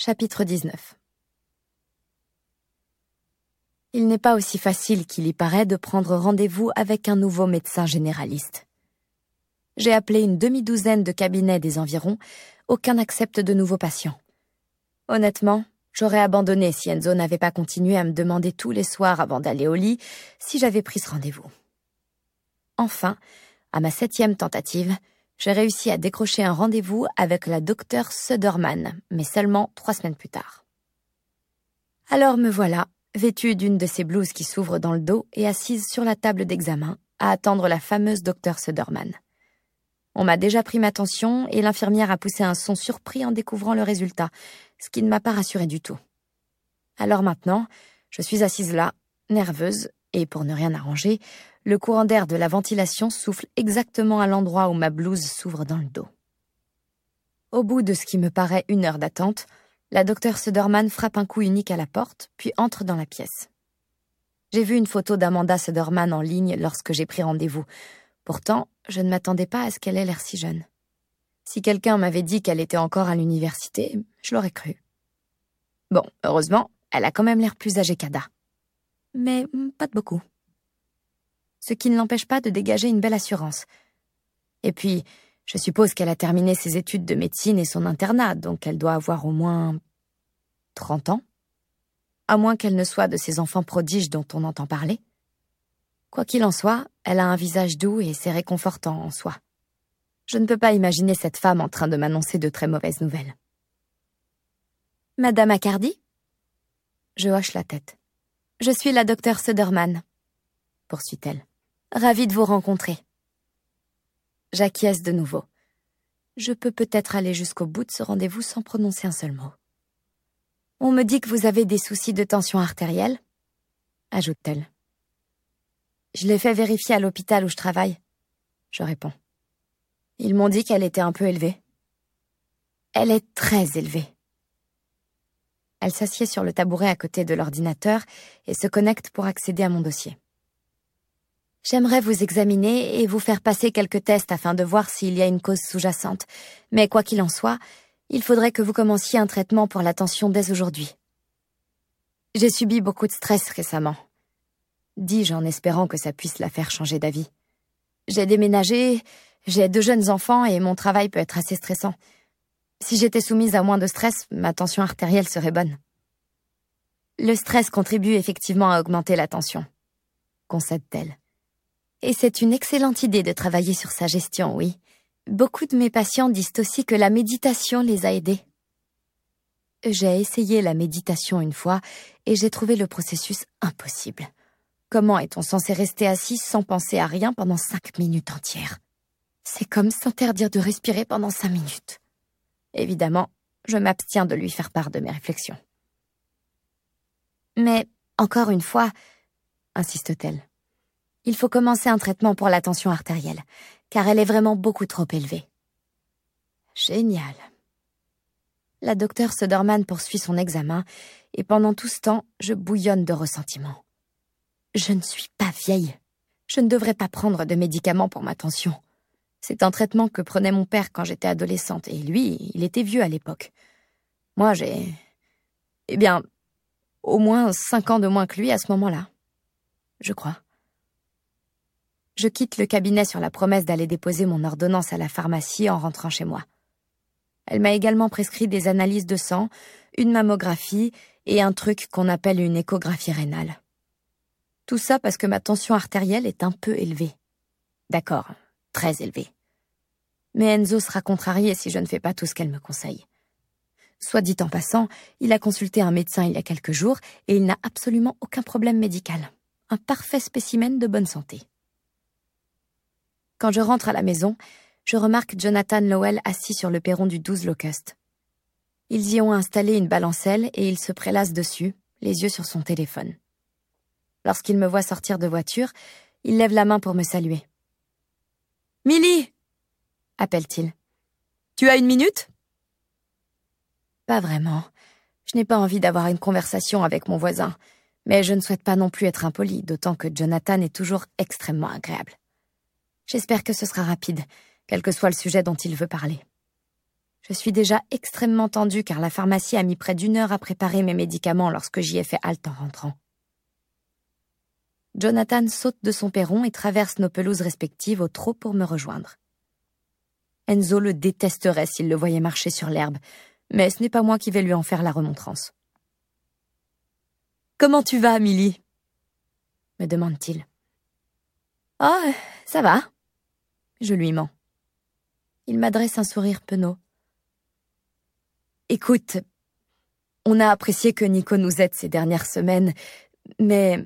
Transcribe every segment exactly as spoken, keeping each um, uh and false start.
Chapitre dix-neuf. Il n'est pas aussi facile qu'il y paraît de prendre rendez-vous avec un nouveau médecin généraliste. J'ai appelé une demi-douzaine de cabinets des environs, aucun n'accepte de nouveaux patients. Honnêtement, j'aurais abandonné si Enzo n'avait pas continué à me demander tous les soirs avant d'aller au lit si j'avais pris ce rendez-vous. Enfin, à ma septième tentative, j'ai réussi à décrocher un rendez-vous avec la docteure Söderman, mais seulement trois semaines plus tard. Alors me voilà, vêtue d'une de ces blouses qui s'ouvrent dans le dos et assise sur la table d'examen, à attendre la fameuse docteure Söderman. On m'a déjà pris ma tension et l'infirmière a poussé un son surpris en découvrant le résultat, ce qui ne m'a pas rassurée du tout. Alors maintenant, je suis assise là, nerveuse, et pour ne rien arranger, le courant d'air de la ventilation souffle exactement à l'endroit où ma blouse s'ouvre dans le dos. Au bout de ce qui me paraît une heure d'attente, la docteure Söderman frappe un coup unique à la porte, puis entre dans la pièce. J'ai vu une photo d'Amanda Söderman en ligne lorsque j'ai pris rendez-vous. Pourtant, je ne m'attendais pas à ce qu'elle ait l'air si jeune. Si quelqu'un m'avait dit qu'elle était encore à l'université, je l'aurais cru. Bon, heureusement, elle a quand même l'air plus âgée qu'Ada. Mais pas de beaucoup. Ce qui ne l'empêche pas de dégager une belle assurance. Et puis, je suppose qu'elle a terminé ses études de médecine et son internat, donc elle doit avoir au moins trente ans. À moins qu'elle ne soit de ces enfants prodiges dont on entend parler. Quoi qu'il en soit, elle a un visage doux et c'est réconfortant en soi. Je ne peux pas imaginer cette femme en train de m'annoncer de très mauvaises nouvelles. « Madame Accardi ?» Je hoche la tête. « Je suis la docteure Söderman, » poursuit-elle. « Ravie de vous rencontrer. » J'acquiesce de nouveau. Je peux peut-être aller jusqu'au bout de ce rendez-vous sans prononcer un seul mot. « On me dit que vous avez des soucis de tension artérielle ?» ajoute-t-elle. « Je l'ai fait vérifier à l'hôpital où je travaille. » Je réponds. Ils m'ont dit qu'elle était un peu élevée. Elle est très élevée. Elle s'assied sur le tabouret à côté de l'ordinateur et se connecte pour accéder à mon dossier. J'aimerais vous examiner et vous faire passer quelques tests afin de voir s'il y a une cause sous-jacente. Mais quoi qu'il en soit, il faudrait que vous commenciez un traitement pour la tension dès aujourd'hui. J'ai subi beaucoup de stress récemment. Dis-je en espérant que ça puisse la faire changer d'avis. J'ai déménagé, j'ai deux jeunes enfants et mon travail peut être assez stressant. Si j'étais soumise à moins de stress, ma tension artérielle serait bonne. Le stress contribue effectivement à augmenter la tension, concède-t-elle. Et c'est une excellente idée de travailler sur sa gestion, oui. Beaucoup de mes patients disent aussi que la méditation les a aidés. J'ai essayé la méditation une fois et j'ai trouvé le processus impossible. Comment est-on censé rester assis sans penser à rien pendant cinq minutes entières? C'est comme s'interdire de respirer pendant cinq minutes. Évidemment, je m'abstiens de lui faire part de mes réflexions. Mais, encore une fois, insiste-t-elle, il faut commencer un traitement pour la tension artérielle, car elle est vraiment beaucoup trop élevée. Génial. La docteure Söderman poursuit son examen, et pendant tout ce temps, je bouillonne de ressentiment. Je ne suis pas vieille. Je ne devrais pas prendre de médicaments pour ma tension. C'est un traitement que prenait mon père quand j'étais adolescente, et lui, il était vieux à l'époque. Moi, j'ai... Eh bien, au moins cinq ans de moins que lui à ce moment-là. Je crois. Je quitte le cabinet sur la promesse d'aller déposer mon ordonnance à la pharmacie en rentrant chez moi. Elle m'a également prescrit des analyses de sang, une mammographie et un truc qu'on appelle une échographie rénale. Tout ça parce que ma tension artérielle est un peu élevée. D'accord, très élevée. Mais Enzo sera contrarié si je ne fais pas tout ce qu'elle me conseille. Soit dit en passant, il a consulté un médecin il y a quelques jours et il n'a absolument aucun problème médical. Un parfait spécimen de bonne santé. Quand je rentre à la maison, je remarque Jonathan Lowell assis sur le perron du douze Locust. Ils y ont installé une balancelle et il se prélasse dessus, les yeux sur son téléphone. Lorsqu'il me voit sortir de voiture, il lève la main pour me saluer. « Millie !» appelle-t-il. « Tu as une minute ?» Pas vraiment. Je n'ai pas envie d'avoir une conversation avec mon voisin, mais je ne souhaite pas non plus être impoli, d'autant que Jonathan est toujours extrêmement agréable. J'espère que ce sera rapide, quel que soit le sujet dont il veut parler. Je suis déjà extrêmement tendue car la pharmacie a mis près d'une heure à préparer mes médicaments lorsque j'y ai fait halte en rentrant. Jonathan saute de son perron et traverse nos pelouses respectives au trot pour me rejoindre. Enzo le détesterait s'il le voyait marcher sur l'herbe, mais ce n'est pas moi qui vais lui en faire la remontrance. « Comment tu vas, Millie ?» me demande-t-il. « Oh, ça va. » Je lui mens. Il m'adresse un sourire penaud. « Écoute, on a apprécié que Nico nous aide ces dernières semaines, mais... »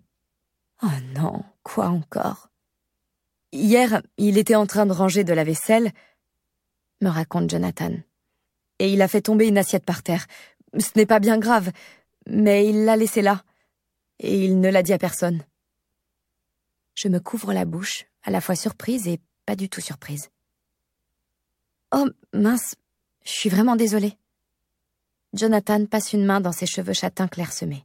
Oh non, quoi encore? Hier, il était en train de ranger de la vaisselle, me raconte Jonathan. Et il a fait tomber une assiette par terre. Ce n'est pas bien grave, mais il l'a laissée là. Et il ne l'a dit à personne. Je me couvre la bouche, à la fois surprise et pas du tout surprise. Oh, mince, je suis vraiment désolée. Jonathan passe une main dans ses cheveux châtains clairsemés.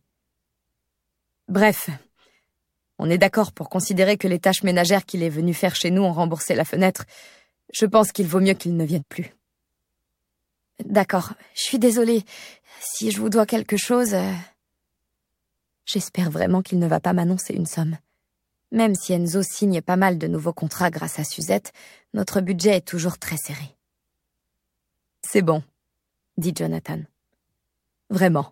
Bref, on est d'accord pour considérer que les tâches ménagères qu'il est venu faire chez nous ont remboursé la fenêtre. Je pense qu'il vaut mieux qu'il ne vienne plus. D'accord, je suis désolée. Si je vous dois quelque chose... Euh... J'espère vraiment qu'il ne va pas m'annoncer une somme. Même si Enzo signe pas mal de nouveaux contrats grâce à Suzette, notre budget est toujours très serré. C'est bon, dit Jonathan. Vraiment.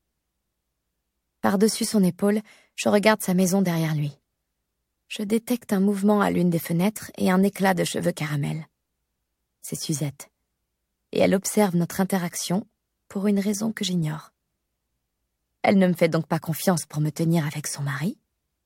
Par-dessus son épaule, je regarde sa maison derrière lui. Je détecte un mouvement à l'une des fenêtres et un éclat de cheveux caramel. C'est Suzette. Et elle observe notre interaction pour une raison que j'ignore. Elle ne me fait donc pas confiance pour me tenir avec son mari?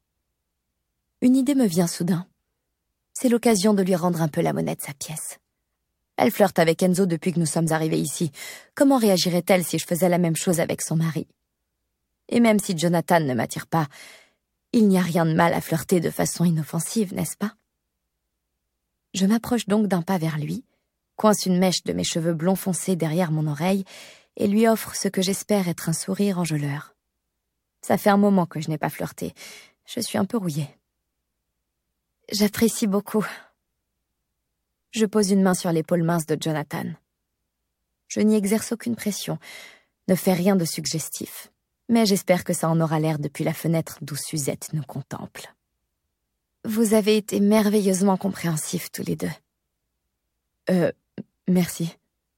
Une idée me vient soudain. C'est l'occasion de lui rendre un peu la monnaie de sa pièce. Elle flirte avec Enzo depuis que nous sommes arrivés ici. Comment réagirait-elle si je faisais la même chose avec son mari? Et même si Jonathan ne m'attire pas, il n'y a rien de mal à flirter de façon inoffensive, n'est-ce pas? Je m'approche donc d'un pas vers lui, coince une mèche de mes cheveux blonds foncés derrière mon oreille et lui offre ce que j'espère être un sourire enjôleur. Ça fait un moment que je n'ai pas flirté. Je suis un peu rouillée. J'apprécie beaucoup. Je pose une main sur l'épaule mince de Jonathan. Je n'y exerce aucune pression, ne fais rien de suggestif, mais j'espère que ça en aura l'air depuis la fenêtre d'où Suzette nous contemple. Vous avez été merveilleusement compréhensifs tous les deux. Euh, merci.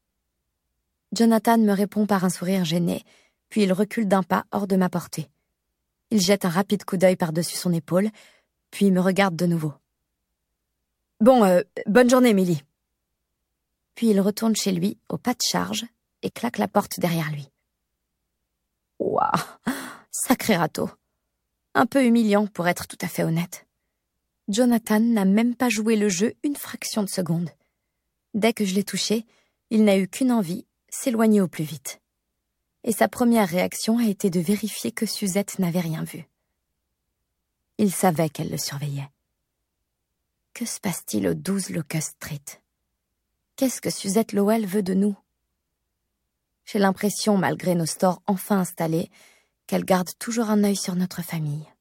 Jonathan me répond par un sourire gêné, puis il recule d'un pas hors de ma portée. Il jette un rapide coup d'œil par-dessus son épaule, puis me regarde de nouveau. Bon, euh, bonne journée, Millie. Puis il retourne chez lui, au pas de charge, et claque la porte derrière lui. Ouah, sacré râteau. Un peu humiliant pour être tout à fait honnête. Jonathan n'a même pas joué le jeu une fraction de seconde. Dès que je l'ai touché, il n'a eu qu'une envie, s'éloigner au plus vite. Et sa première réaction a été de vérifier que Suzette n'avait rien vu. Il savait qu'elle le surveillait. Que se passe-t-il au douze Locust Street? Qu'est-ce que Suzette Lowell veut de nous? J'ai l'impression, malgré nos stores enfin installés, qu'elle garde toujours un œil sur notre famille.